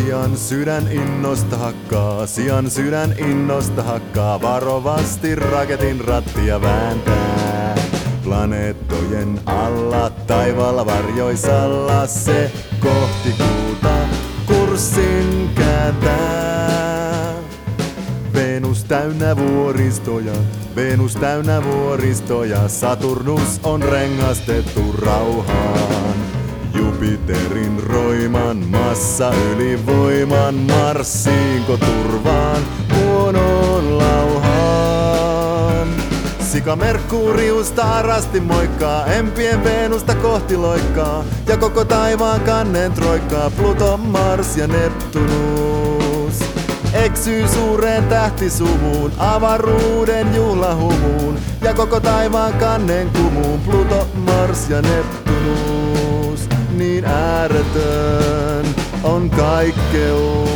Sian sydän innosta hakkaa, sian sydän innosta hakkaa, varovasti raketin rattia vääntää. Planeettojen alla, taivaalla varjoisalla, se kohti kuuta kurssin kääntää. Venus täynnä vuoristoja, Venus täynnä vuoristoja, Saturnus on rengastettu rauhaan. Jupiterin roiman massa ylivoiman marssiinko turvaan huonoon lauhaan. Sika Merkuriusta arasti moikkaa, empien Venusta kohti loikkaa, ja koko taivaan kannen troikkaa Pluto, Mars ja Neptunus. Eksyy suureen tähtisumuun, avaruuden juhlahumuun, ja koko taivaan kannen kumuun Pluto, Mars ja Neptunus. Niin ääretön on kaikkeus.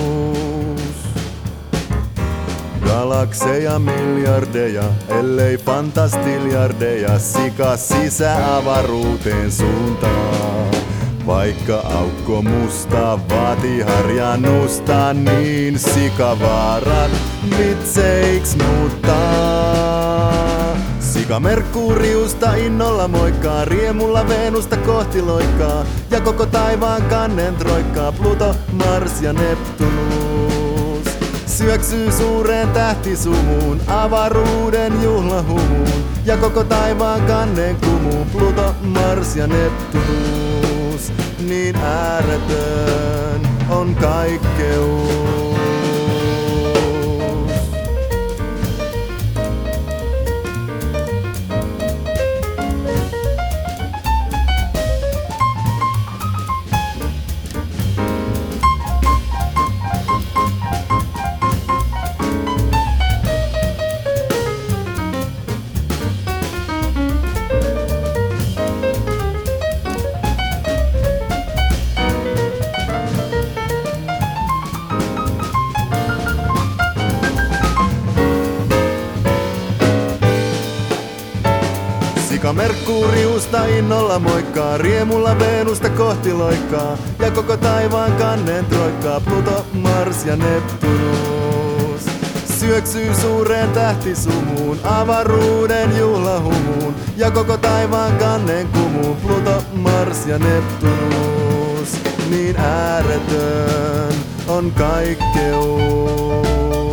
Galakseja miljardeja, ellei fantastiljardeja, sika sisäavaruuteen suuntaan. Vaikka aukko musta vaatii harjannusta, niin sikavaarat vitseiks muuttaa. Sika Merkuriusta innolla moikkaa, riemulla Venusta kohti loikkaa, ja koko taivaan kannen troikkaa Pluto, Mars ja Neptunus. Syöksyy suureen tähtisumuun, avaruuden juhlahumuun, ja koko taivaan kannen kumuun Pluto, Mars ja Neptunus. Niin ääretön on kaikkeus. Sika Merkuriusta innolla moikkaa, riemulla Venusta kohti loikkaa, ja koko taivaan kannen troikkaa Pluto, Mars ja Neptunus. Syöksyy suureen tähtisumuun, avaruuden juhlahumuun, ja koko taivaan kannen kumuun Pluto, Mars ja Neptunus. Niin ääretön on kaikkeus.